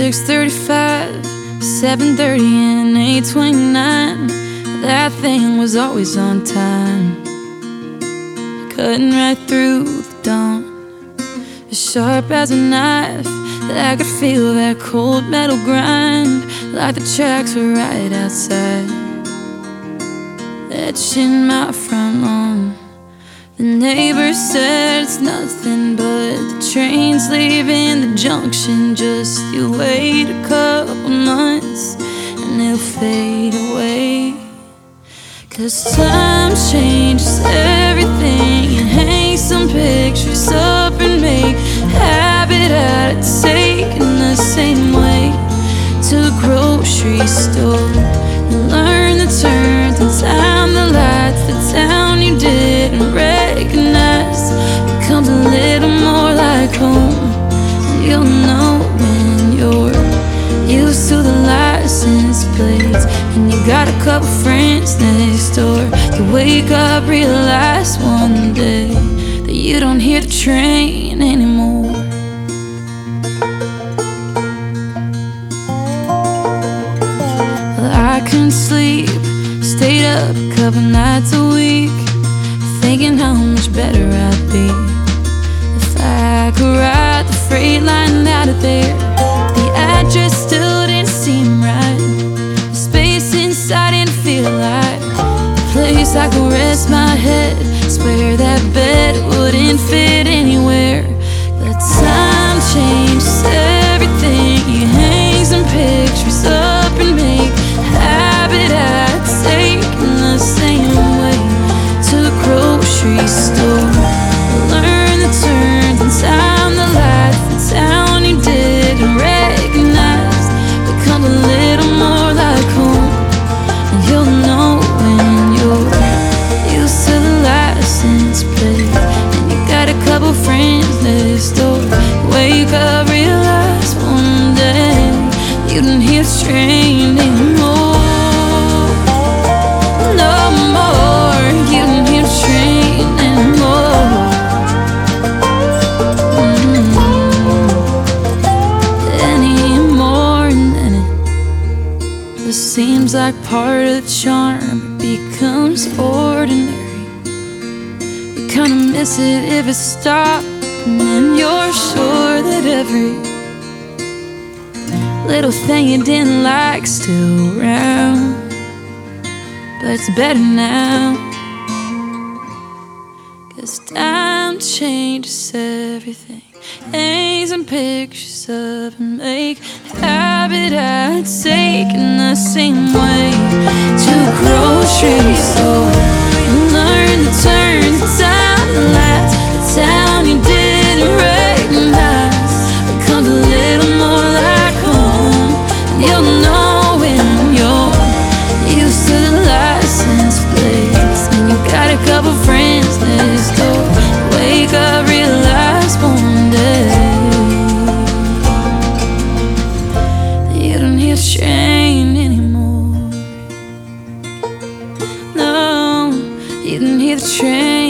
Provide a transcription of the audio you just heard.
6:35, 7:30 and 8:29. That thing was always on time, cutting right through the dawn, as sharp as a knife. I could feel that cold metal grind, like the tracks were right outside, etching my front lawn. The neighbor said it's nothing but the train's leaving the junction. Just you wait a couple months and it'll fade away. 'Cause time changes everything, and hang some pictures up and make habit out of taking the same way to a grocery store. You learn the turns and time the lights, the town you didn't recognize becomes a little more like home. And you'll know when you're used to the license plates, and you got a couple friends next door. You wake up, realize one day that you don't hear the train anymore. Well, I couldn't sleep, stayed up a couple nights a week, thinking how much better I'd be if I could ride the freight line out of there. The address still didn't seem right, the space inside didn't feel like a place I could rest my head. Swear that bed wouldn't fit anywhere. But time changes everything. You hang some pictures up and make habit out of taking the same way to the grocery store. Learn the turns and time the lights, the town you didn't recognize become a little more like home. And you'll know when you're used to the license plate, and you got a couple friends next door. Wake up, realize one day you didn't hear the train anymore. No more, you didn't hear the train anymore. Anymore. And then it just seems like part of the charm becomes ordinary. You kinda miss it if it stopped, and then you're sure that every little thing you didn't like's still around. But it's better now, 'cause time changes everything. Hang some pictures up and make habit out of taking the same way to a grocery store. You learn the turns, the time, the lights, the town you didn't recognize becomes a little more like home. And you'll know when you're used to the license plates, and you got a couple friends next door. Wake up, realize one day that you don't hear the train anymore. No, you don't hear the train